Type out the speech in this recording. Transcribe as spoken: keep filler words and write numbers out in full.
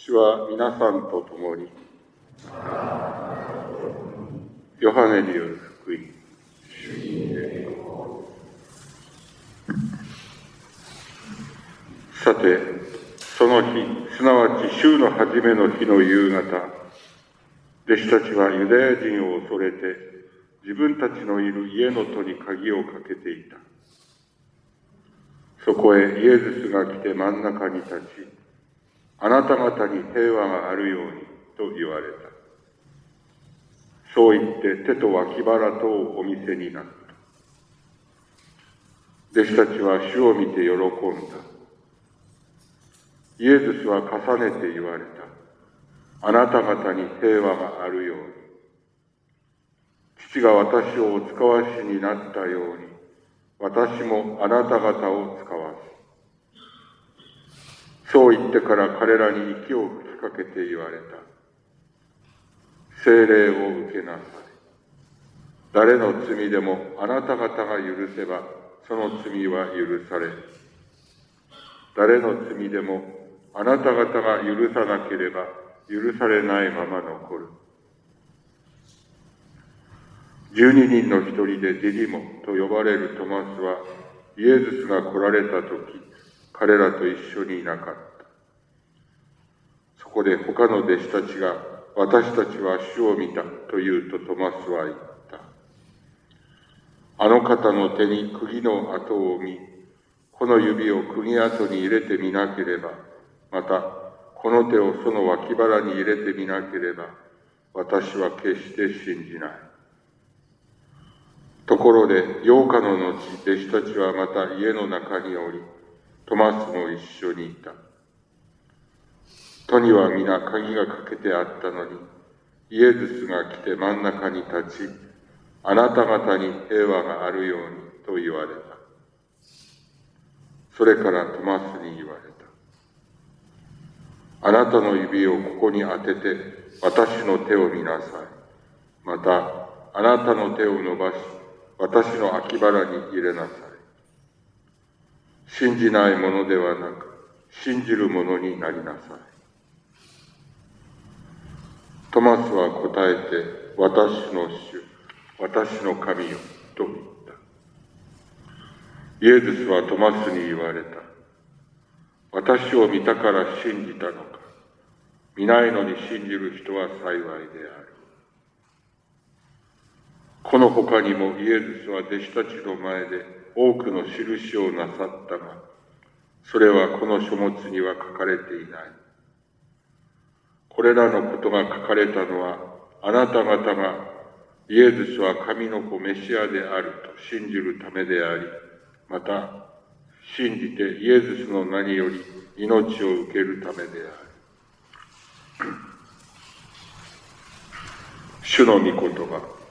主は皆さんと共に。ヨハネによる福音。さて、その日、すなわち週の初めの日の夕方、弟子たちはユダヤ人を恐れて、自分たちのいる家の戸に鍵をかけていた。そこへイエズスが来て真ん中に立ち、あなた方に平和があるようにと言われた。そう言って手と脇腹とをお見せになった。弟子たちは主を見て喜んだ。イエズスは重ねて言われた。あなた方に平和があるように。父が私をお使わしになったように、私もあなた方を使わす。そう言ってから彼らに息を吹きかけて言われた。聖霊を受けなさい。誰の罪でもあなた方が許せば、その罪は許される。誰の罪でもあなた方が許さなければ、許されないまま残る。十二人の一人でディディモと呼ばれるトマスは、イエズスが来られたとき、彼らと一緒にいなかった。そこで他の弟子たちが、私たちは主を見たと言うとトマスは言った。あの方の手に釘の跡を見、この指を釘跡に入れてみなければ、またこの手をその脇腹に入れてみなければ、私は決して信じない。ところで、八日の後、弟子たちはまた家の中におり、トマスも一緒にいた。戸には皆鍵がかけてあったのに、イエズスが来て真ん中に立ち、あなた方に平和があるようにと言われた。それからトマスに言われた。あなたの指をここに当てて、私の手を見なさい。また、あなたの手を伸ばし、私の脇腹に入れなさい。信じないものではなく、信じるものになりなさい。トマスは答えて、私の主、私の神よ、と言った。イエズスはトマスに言われた。私を見たから信じたのか。見ないのに信じる人は幸いである。この他にもイエズスは弟子たちの前で多くの印をなさったが、それはこの書物には書かれていない。これらのことが書かれたのは、あなた方がイエズスは神の子メシアであると信じるためであり、また信じてイエズスの名により命を受けるためである。主の御言葉。